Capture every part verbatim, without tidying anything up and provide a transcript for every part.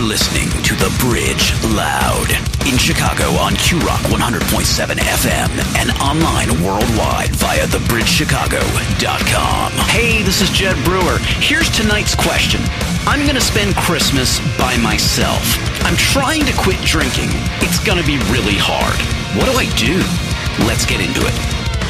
listening to The Bridge Loud in Chicago on Q Rock one hundred point seven F M and online worldwide via the bridge chicago dot com. Hey, this is Jed Brewer. Here's tonight's question. I'm going to spend Christmas by myself. I'm trying to quit drinking. It's going to be really hard. What do I do? Let's get into it.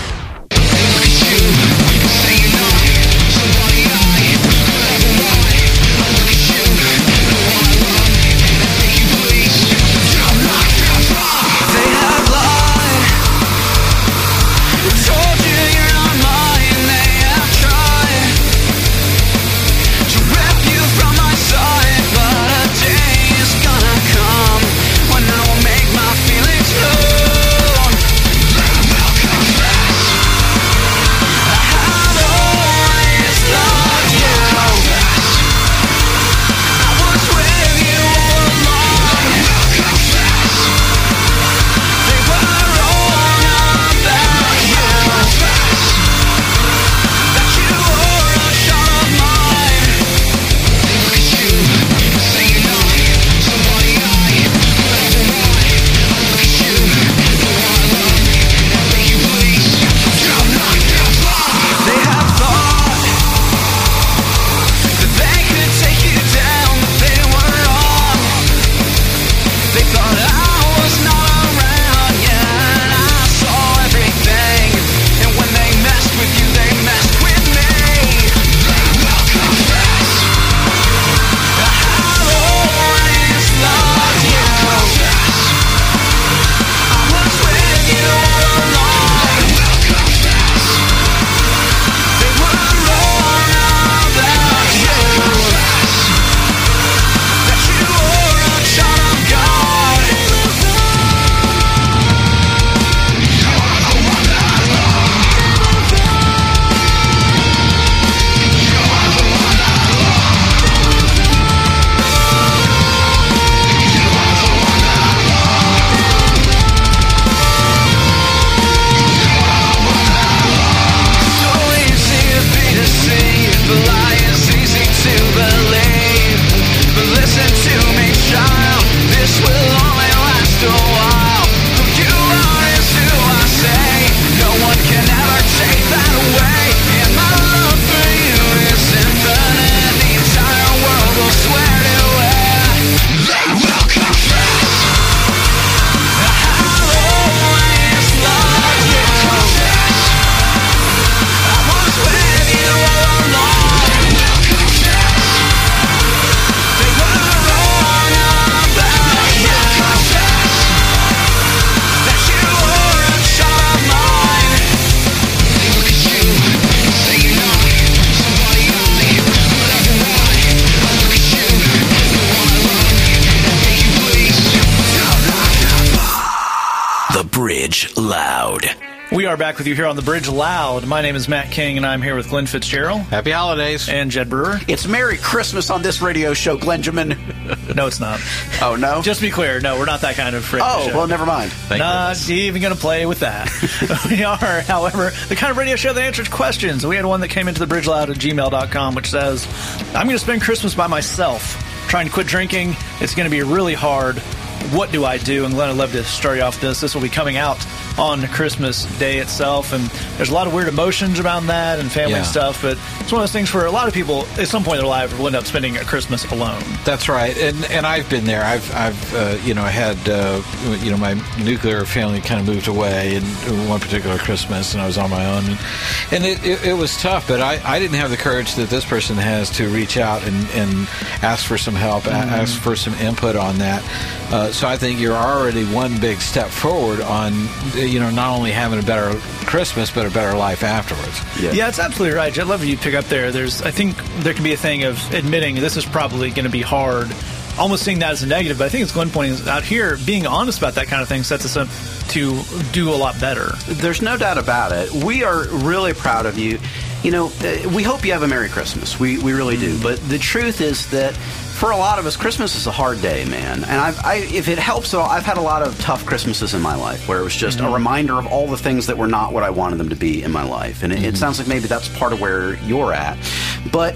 We are back with you here on The Bridge Loud. My name is Matt King, and I'm here with Glenn Fitzgerald. Happy holidays. And Jed Brewer. It's Merry Christmas on this radio show, Glenjamin. No, it's not. Oh, no? Just to be clear, no, we're not that kind of radio oh, show. Oh, well, never mind. Thank not goodness. Even going to play with that. We are, however, the kind of radio show that answers questions. We had one that came into the bridge loud at gmail dot com, which says, I'm going to spend Christmas by myself, trying to quit drinking. It's going to be really hard. What do I do? And Glenn, I'd love to start you off this. This will be coming out on Christmas Day itself, and there's a lot of weird emotions around that and family yeah. stuff, but it's one of those things where a lot of people at some point in their life will end up spending a Christmas alone. That's right, and and I've been there. I've I've uh, you know had uh, you know my nuclear family kind of moved away in one particular Christmas, and I was on my own, and, and it, it, it was tough. But I, I didn't have the courage that this person has to reach out and, and ask for some help, mm-hmm. ask for some input on that. Uh, so I think you're already one big step forward on, you know, not only having a better Christmas, but a better life afterwards. Yeah, yeah, it's absolutely right. I'd love you to pick up there. There's, I think there can be a thing of admitting this is probably going to be hard, almost seeing that as a negative, but I think it's Glenn pointing out here, being honest about that kind of thing sets us up to do a lot better. There's no doubt about it. We are really proud of you. You know, we hope you have a Merry Christmas. We we really do. But the truth is that for a lot of us, Christmas is a hard day, man. And I've, I, if it helps at all, I've had a lot of tough Christmases in my life where it was just mm-hmm. a reminder of all the things that were not what I wanted them to be in my life. And it, mm-hmm. it sounds like maybe that's part of where you're at. But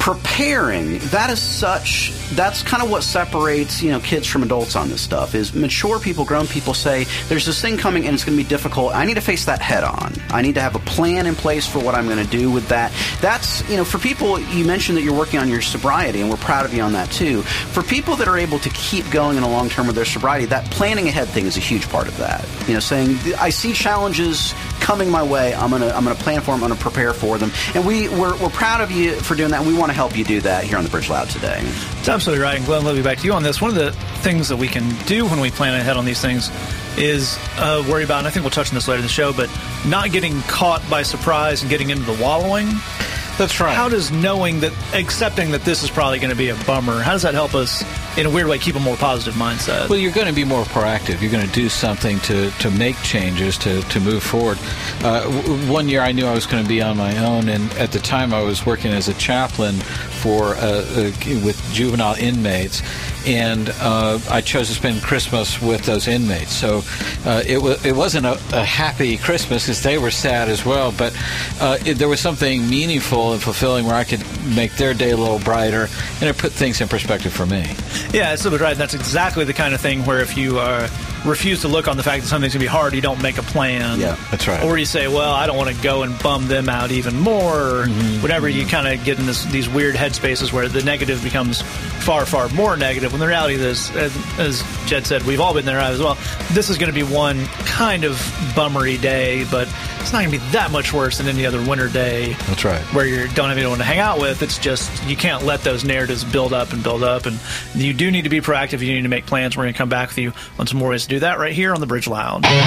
preparing, that is such, that's kind of what separates, you know, kids from adults on this stuff, is mature people, grown people say, there's this thing coming and it's going to be difficult. I need to face that head on. I need to have a plan in place for what I'm going to do with that. That's, you know, for people, you mentioned that you're working on your sobriety, and we're proud of you on that too. For people that are able to keep going in a long term with their sobriety, that planning ahead thing is a huge part of that. You know, saying, I see challenges coming my way, I'm going to I'm going to plan for them, I'm going to prepare for them. And we, we're, we're proud of you for doing that, and we want to help you do that here on the Bridge Loud today. That's absolutely right. And Glenn, let me back to you on this. One of the things that we can do when we plan ahead on these things is uh, worry about, and I think we'll touch on this later in the show, but not getting caught by surprise and getting into the wallowing. That's right. How does knowing that, accepting that this is probably going to be a bummer, how does that help us, in a weird way, keep a more positive mindset? Well, you're going to be more proactive. You're going to do something to, to make changes, to, to move forward. Uh, w- one year I knew I was going to be on my own, and at the time I was working as a chaplain for uh, uh, with juvenile inmates, and uh, I chose to spend Christmas with those inmates. So uh, it, w- it wasn't a, a happy Christmas because they were sad as well, but uh, it, there was something meaningful and fulfilling where I could make their day a little brighter, and it put things in perspective for me. Yeah, it's right. That's exactly the kind of thing where if you uh, refuse to look on the fact that something's going to be hard, you don't make a plan. Yeah, that's right. Or you say, well, I don't want to go and bum them out even more, or mm-hmm. whatever. You kind of get in this, these weird headspaces where the negative becomes far, far more negative, when the reality is, as, as Jed said, we've all been there as well, this is going to be one kind of bummery day, but it's not going to be that much worse than any other winter day. That's right. Where you don't have anyone to hang out with. It's just, you can't let those narratives build up and build up, and you do need to be proactive. You need to make plans. We're going to come back with you on some more ways to do that right here on the Bridge Loud. Grace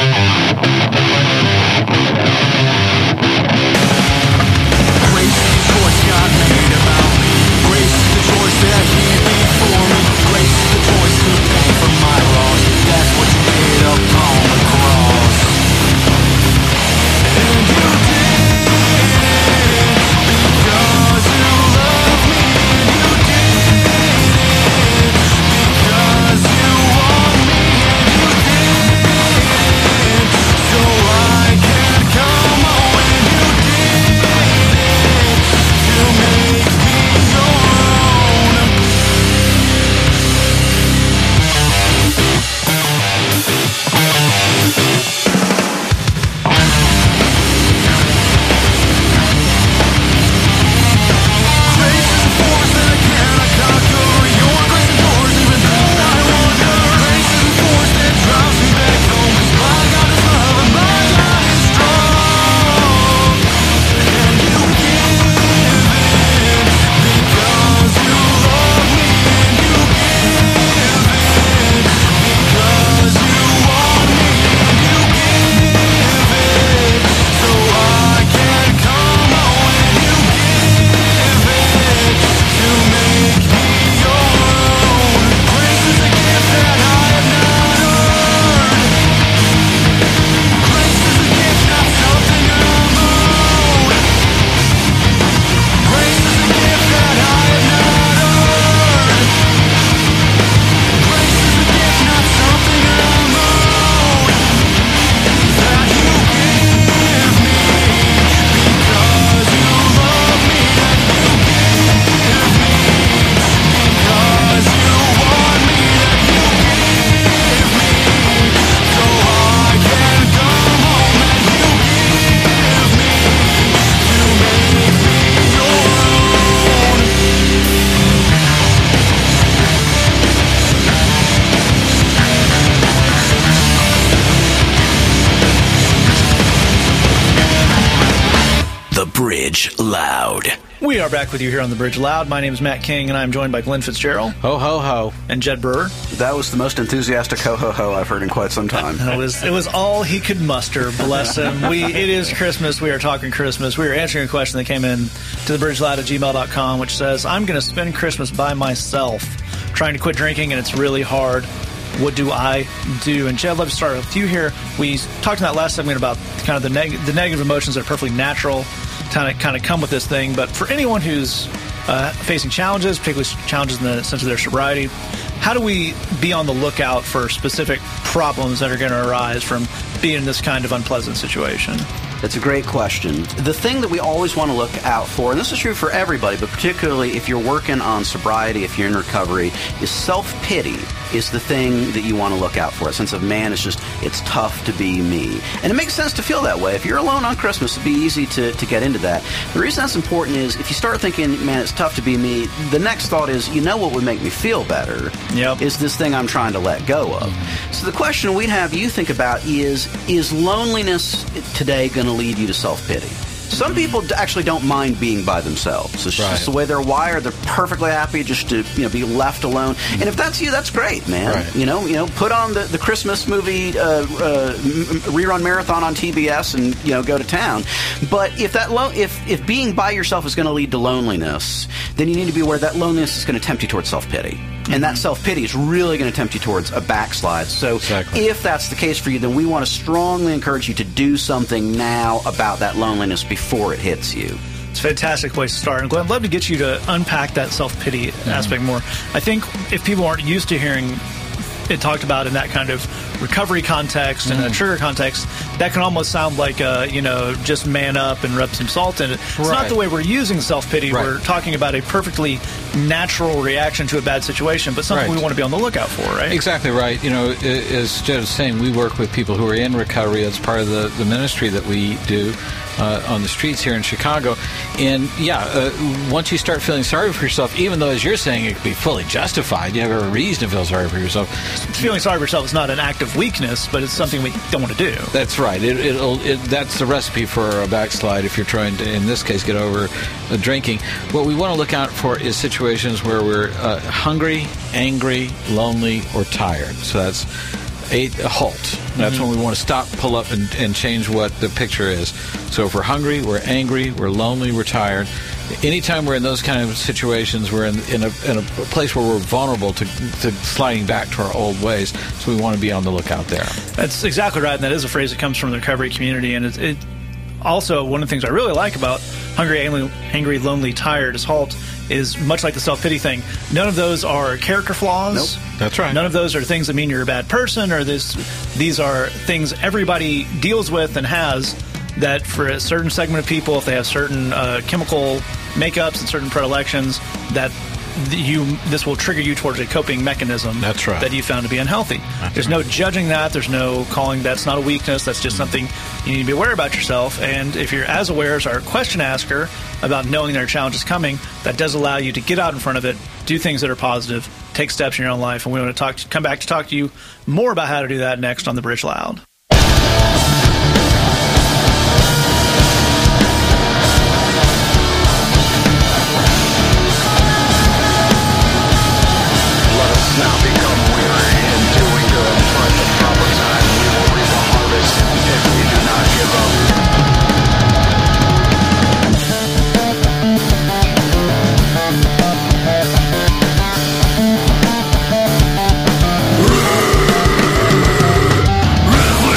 is the choice God made about me. Grace is the choice that He made for me. Grace is the choice to pay for my loss. That's what you did upon the cross. And you did it because you love me. And you did it because you want me. And you did it so I can come home. And you did it to make me your own. Grace is a force that I cannot conquer. Your grace endures even though I wander. Grace is a force that drives me back home. 'Cause my God is love and my God is strong. And you give it because you love me. And you give it because you want me. And you give it so I can come home. And you give it to make me your own. Grace is a gift that I have not earned. Grace is a gift, not something I'm owed. Grace is a gift that I have not earned. Grace is a gift, not something I'm owed. That you give me because you love me. That you give me because you want me. That you give me so I can come home. That you give me to make me your own. The Bridge Loud. We are back with you here on the Bridge Loud. My name is Matt King, and I'm joined by Glenn Fitzgerald Ho, ho, ho. and Jed Brewer. That was the most enthusiastic ho-ho-ho I've heard in quite some time. It was it was all he could muster. Bless him. We it is Christmas. We are talking Christmas. We are answering a question that came in to the bridge loud at gmail dot com, which says, "I'm going to spend Christmas by myself, trying to quit drinking, and it's really hard. What do I do?" And Jed, let's start with you here. We talked in that last segment about kind of the, neg- the negative emotions that are perfectly natural, kind of kind of come with this thing. But for anyone who's uh, facing challenges, particularly challenges in the sense of their sobriety, how do we be on the lookout for specific problems that are going to arise from being in this kind of unpleasant situation? That's a great question. The thing that we always want to look out for, and this is true for everybody, but particularly if you're working on sobriety, if you're in recovery, is self-pity is the thing that you want to look out for. A sense of, man, it's just, it's tough to be me. And it makes sense to feel that way. If you're alone on Christmas, it'd be easy to, to get into that. The reason that's important is if you start thinking, man, it's tough to be me, the next thought is, you know what would make me feel better? Yep. Is this thing I'm trying to let go of. So the question we'd have you think about is, is loneliness today going to lead you to self-pity? Some people d- actually don't mind being by themselves. It's Right. just the way they're wired. They're perfectly happy just to, you know, be left alone. And if that's you, that's great, man. Right. You know, you know, put on the, the Christmas movie uh, uh, m- rerun marathon on T B S and, you know, go to town. But if that lo- if if being by yourself is going to lead to loneliness, then you need to be aware that loneliness is going to tempt you towards self-pity. And that self-pity is really going to tempt you towards a backslide. So Exactly. if that's the case for you, then we want to strongly encourage you to do something now about that loneliness before it hits you. It's a fantastic place to start. And Glenn, I'd love to get you to unpack that self-pity aspect more. I think if people aren't used to hearing it talked about in that kind of recovery context and a trigger context, that can almost sound like, uh, you know, just man up and rub some salt in it. It's not Right. the way we're using self-pity. Right. We're talking about a perfectly natural reaction to a bad situation, but something Right. we want to be on the lookout for, right? Exactly right. You know, i- as Jed was saying, we work with people who are in recovery. It's part of the, the ministry that we do uh, on the streets here in Chicago. And yeah, uh, once you start feeling sorry for yourself, even though, as you're saying, it could be fully justified, you have a reason to feel sorry for yourself. Feeling sorry for yourself is not an act of weakness, but it's something we don't want to do. That's right. It, it'll, it, that's the recipe for a backslide if you're trying to, in this case, get over uh, drinking. What we want to look out for is situations where we're uh, hungry, angry, lonely, or tired. So that's a, a halt. That's when we want to stop, pull up, and, and change what the picture is. So if we're hungry, we're angry, we're lonely, we're tired. Anytime we're in those kind of situations, we're in, in, a, in a place where we're vulnerable to, to sliding back to our old ways. So we want to be on the lookout there. That's exactly right, and that is a phrase that comes from the recovery community. And it, it also, one of the things I really like about hungry, angry, angry lonely, tired is halt is much like the self-pity thing. None of those are character flaws. Nope. That's right. None of those are things that mean you're a bad person, or this. These are things everybody deals with and has, that for a certain segment of people, if they have certain uh, chemical makeups and certain predilections, that you this will trigger you towards a coping mechanism. That's right. That you found to be unhealthy. That's There's right. no judging that. There's no calling that's not a weakness. That's just something you need to be aware about yourself. And if you're as aware as our question asker about knowing there are challenges coming, that does allow you to get out in front of it, do things that are positive, take steps in your own life. And we want to talk, come back to talk to you more about how to do that next on The Bridge Loud. Now become weary in doing good, but the proper time we will reap a harvest if we do not give up. If we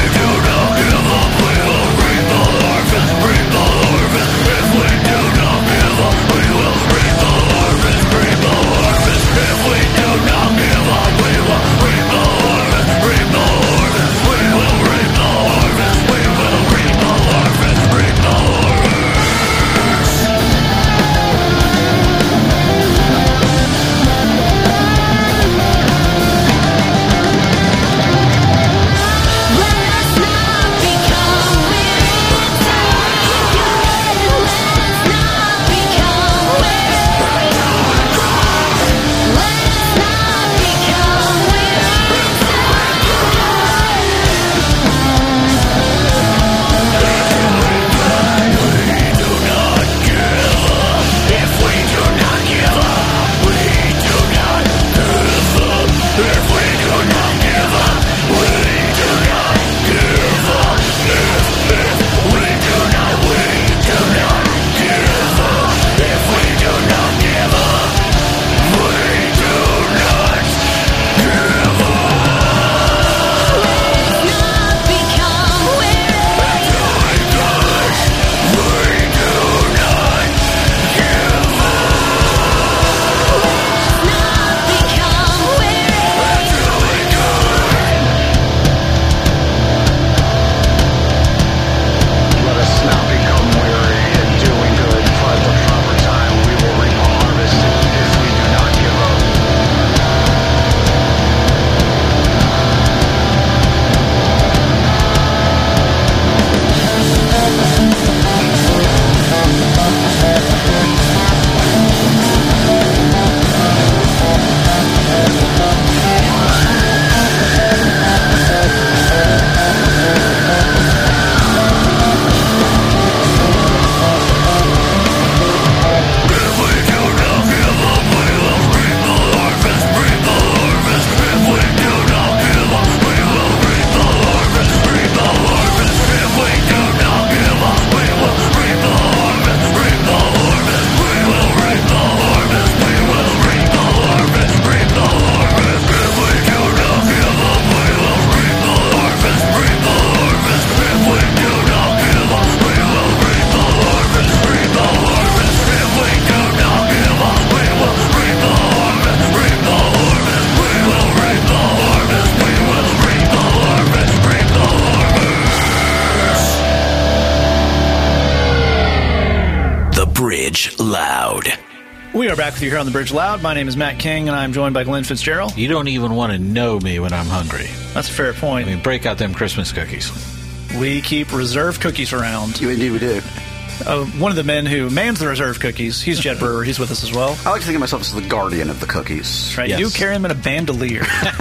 We are back with you here on the Bridge Loud. My name is Matt King, and I'm joined by Glenn Fitzgerald. You don't even want to know me when I'm hungry. That's a fair point. I mean, break out them Christmas cookies. We keep reserve cookies around. You indeed we do. Uh, one of the men who mans the reserve cookies, he's Jed Brewer. He's with us as well. I like to think of myself as the guardian of the cookies. That's right. Yes. You carry them in a bandolier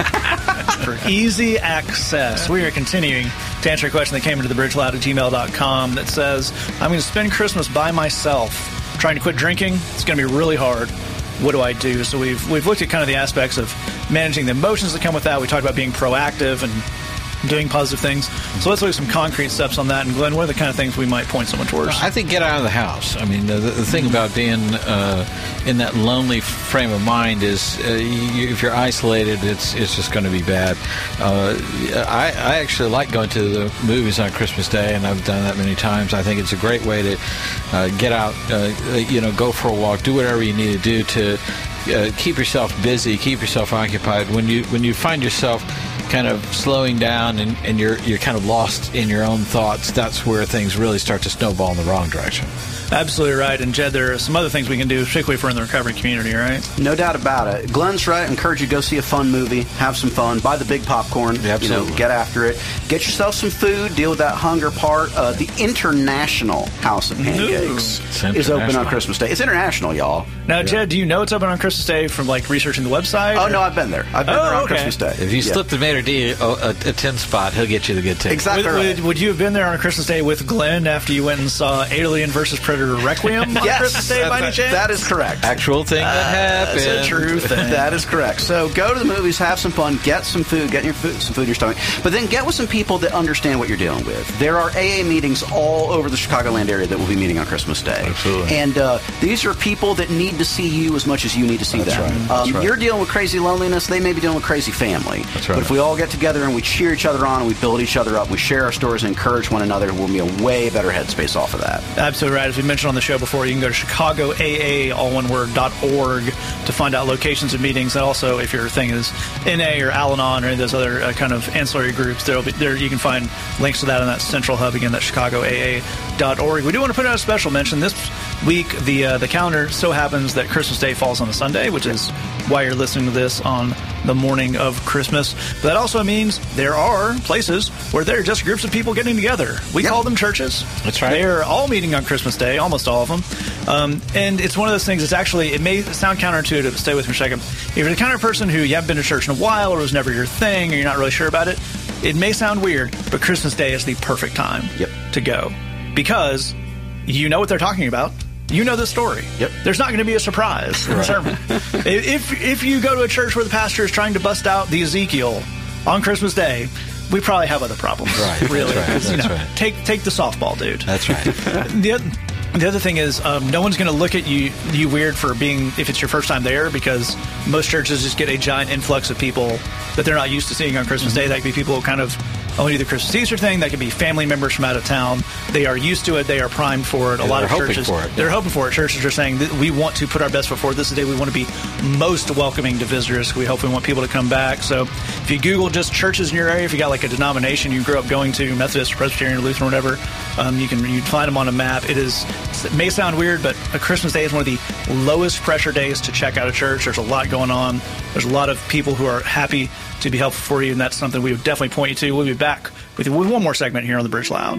for easy access. We are continuing to answer a question that came into the bridge loud at gmail dot com that says, I'm going to spend Christmas by myself. Trying to quit drinking. It's going to be really hard. What do I do? So we've we've looked at kind of the aspects of managing the emotions that come with that. We talked about being proactive and doing positive things. So let's look at some concrete steps on that. And Glenn, what are the kind of things we might point someone towards? I think get out of the house. I mean, the, the thing about being uh, in that lonely frame of mind is uh, you, if you're isolated, it's it's just going to be bad. Uh, I, I actually like going to the movies on Christmas Day, and I've done that many times. I think it's a great way to uh, get out, uh, you know, go for a walk, do whatever you need to do to uh, keep yourself busy, keep yourself occupied. When you when you find yourself kind of slowing down and, and you're you're kind of lost in your own thoughts, that's where things really start to snowball in the wrong direction. Absolutely right. And Jed, there are some other things we can do, particularly if we're in the recovery community, right? No doubt about it. Glenn's right. I encourage you to go see a fun movie, have some fun, buy the big popcorn, Yeah, absolutely. you know, get after it. Get yourself some food, deal with that hunger part. Uh, the International House of Pancakes It's is open on international. Christmas Day. It's international, y'all. Now, Jed, do you know it's open on Christmas Day from like researching the website? Oh, or- no, I've been there. I've been Oh, there on okay. Christmas Day. If you Yeah. slip the Mater D a, a, a ten spot, he'll get you the good ticket. Exactly Would, right. would, would you have been there on a Christmas Day with Glenn after you went and saw Alien versus Predator Requiem on Yes. Christmas Day by any chance? That is correct. Actual thing that happened. That's a true thing. That is correct. So go to the movies, have some fun, get some food, get your food, some food in your stomach, but then get with some people that understand what you're dealing with. There are A A meetings all over the Chicagoland area that will be meeting on Christmas Day. Absolutely. And uh, these are people that need to see you as much as you need to see That's them. right. That's Um, right. You're dealing with crazy loneliness. They may be dealing with crazy family. That's right. But if we all get together and we cheer each other on and we build each other up, we share our stories and encourage one another, we'll be a way better headspace off of that. Absolutely right. As we mentioned on the show before, you can go to Chicago A A, all one word, dot org to find out locations of meetings. And also, if your thing is N A or Al-Anon or any of those other uh, kind of ancillary groups, there'll be there. You can find links to that in that central hub again. That's Chicago A A dot org. We do want to put out a special mention this week. The uh, the calendar so happens that Christmas Day falls on a Sunday, which is why you're listening to this on the morning of Christmas. But that also means there are places where there are just groups of people getting together. We Yep. call them churches. That's right. They're all meeting on Christmas Day, almost all of them. Um, and it's one of those things, it's actually, it may sound counterintuitive, but stay with me for a second. If you're the kind of person who you haven't been to church in a while, or it was never your thing, or you're not really sure about it, it may sound weird, but Christmas Day is the perfect time Yep. to go. Because you know what they're talking about. You know the story. Yep. There's not going to be a surprise in the sermon. If, if you go to a church where the pastor is trying to bust out the Ezekiel on Christmas Day, we probably have other problems. Right, that's Really. right, 'Cause, you that's know, right. Take, take the softball, dude. That's right. The other, the other thing is, um, no one's going to look at you you weird for being, if it's your first time there, because most churches just get a giant influx of people that they're not used to seeing on Christmas Day. That could be people who kind of only do the Christmas Easter thing. That could be family members from out of town. They are used to it. They are primed for it. A Yeah, lot of they're hoping churches, for it. they're hoping for it. Churches are saying that we want to put our best foot forward. This is the day we want to be most welcoming to visitors. We hope we want people to come back. So if you Google just churches in your area, if you got like a denomination you grew up going to, Methodist, Presbyterian, Lutheran, whatever, um, you can you find them on a map. It is it may sound weird, but a Christmas Day is one of the lowest pressure days to check out a church. There's a lot going on. There's a lot of people who are happy to be helpful for you, and that's something we would definitely point you to. We'll be back with with one more segment here on the Bridge Loud.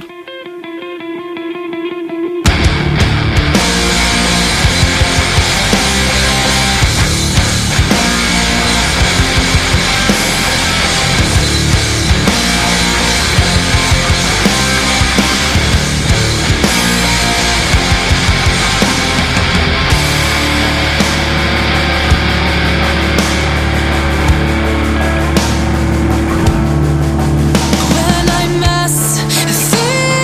When I mess, feel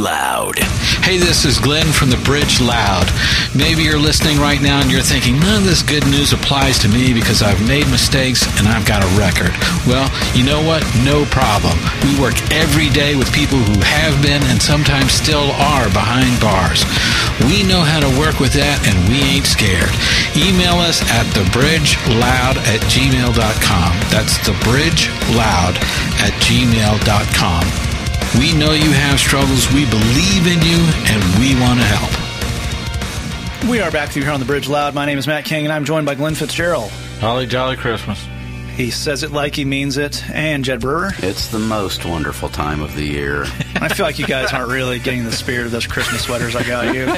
Loud. Hey, this is Glenn from the Bridge Loud. Maybe you're listening right now and you're thinking, none of this good news applies to me because I've made mistakes and I've got a record. Well, you know what? No problem. We work every day with people who have been and sometimes still are behind bars. We know how to work with that and we ain't scared. Email us at thebridgeloud at gmail dot com. That's thebridgeloud at gmail dot com. We know you have struggles, we believe in you, and we want to help. We are back with you here on the Bridge Loud. My name is Matt King, and I'm joined by Glenn Fitzgerald. Holly Jolly Christmas. He says it like he means it. And Jed Brewer. It's the most wonderful time of the year. I feel like you guys aren't really getting the spirit of those Christmas sweaters I got you.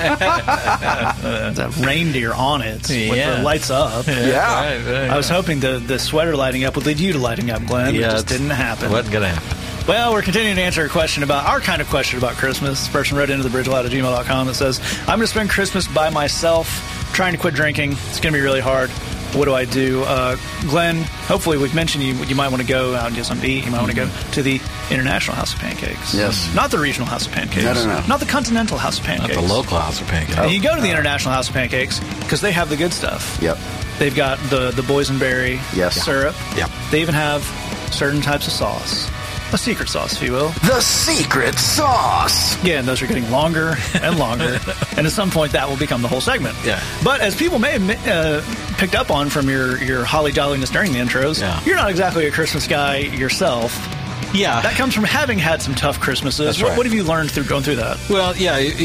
uh, that reindeer on it with Yeah. the lights up. Yeah. Right, right, I was hoping the, the sweater lighting up would lead you to lighting up, Glenn. Yeah, it just it's- didn't happen. Wasn't going to happen. Well, we're continuing to answer a question about our kind of question about Christmas. This person wrote into the bridgeloud at gmail dot com that says, I'm going to spend Christmas by myself, trying to quit drinking. It's going to be really hard. What do I do? Uh, Glenn, hopefully we've mentioned you you might want to go out and get something to eat. You might want to go to the International House of Pancakes. Yes. Not the Regional House of Pancakes. No, no, no. Not the Continental House of Not Pancakes. the local house of pancakes. And you go to the International House of Pancakes because they have the good stuff. Yep. They've got the, the boysenberry Yes. syrup. Yep. They even have certain types of sauce. A secret sauce, if you will. The secret sauce. Yeah, and those are getting longer and longer. And at some point, that will become the whole segment. Yeah. But as people may have uh, picked up on from your, your holly jolliness during the intros, Yeah. you're not exactly a Christmas guy yourself. Yeah. That comes from having had some tough Christmases. That's what, right. what have you learned through going through that? Well, yeah, i- i-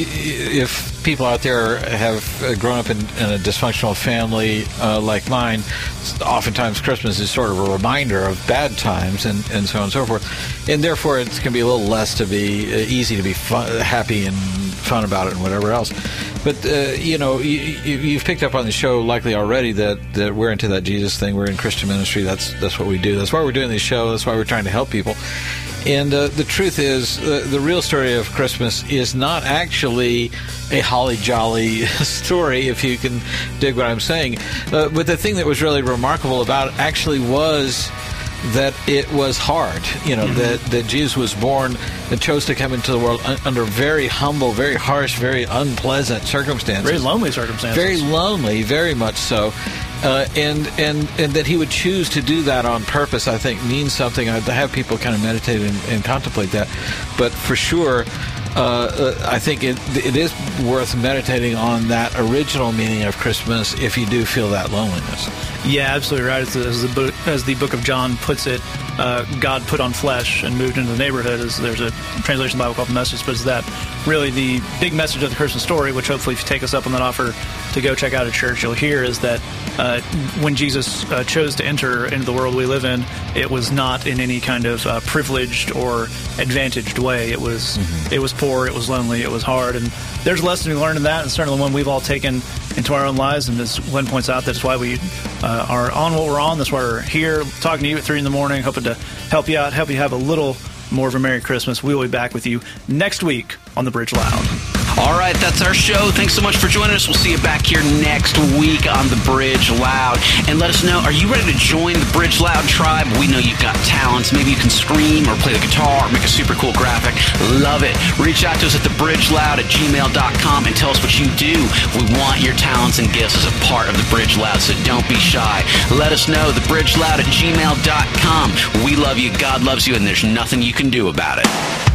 if people out there have uh, grown up in, in a dysfunctional family uh, like mine, oftentimes Christmas is sort of a reminder of bad times and, and so on and so forth. And therefore, it can be a little less to be uh, easy to be fun, happy and fun about it and whatever else. But, uh, you know, you, you, you've picked up on the show likely already that, that we're into that Jesus thing. We're in Christian ministry. That's, that's what we do. That's why we're doing this show. That's why we're trying to help people. And uh, the truth is, uh, the real story of Christmas is not actually a holly jolly story, if you can dig what I'm saying. Uh, but the thing that was really remarkable about it actually was that it was hard. You know, mm-hmm. that, that Jesus was born and chose to come into the world un- under very humble, very harsh, very unpleasant circumstances. Very lonely circumstances. Very lonely, very much so. Uh, and, and and that he would choose to do that on purpose, I think, means something. I have people kind of meditate and, and contemplate that. But for sure, uh, uh, I think it it is worth meditating on that original meaning of Christmas if you do feel that loneliness. Yeah, absolutely right. As the, as the, book, as the book of John puts it, uh, God put on flesh and moved into the neighborhood. As there's a translation of the Bible called The Message, but it's that really the big message of the Christmas story, which hopefully if you take us up on that offer to go check out a church, you'll hear is that uh, when Jesus uh, chose to enter into the world we live in, it was not in any kind of uh, privileged or advantaged way. It was mm-hmm. it was poor, it was lonely, it was hard, and there's a lesson we learned in that, and certainly one we've all taken into our own lives. And as Glenn points out, that's why we uh, are on what we're on. That's why we're here talking to you at three in the morning, hoping to help you out, help you have a little more of a Merry Christmas. We will be back with you next week on The Bridge Loud. All right, that's our show. Thanks so much for joining us. We'll see you back here next week on The Bridge Loud. And let us know, are you ready to join the Bridge Loud tribe? We know you've got talents. Maybe you can scream or play the guitar or make a super cool graphic. Love it. Reach out to us at thebridgeloud at gmail dot com and tell us what you do. We want your talents and gifts as a part of The Bridge Loud, so don't be shy. Let us know, thebridgeloud at gmail dot com. We love you, God loves you, and there's nothing you can do about it.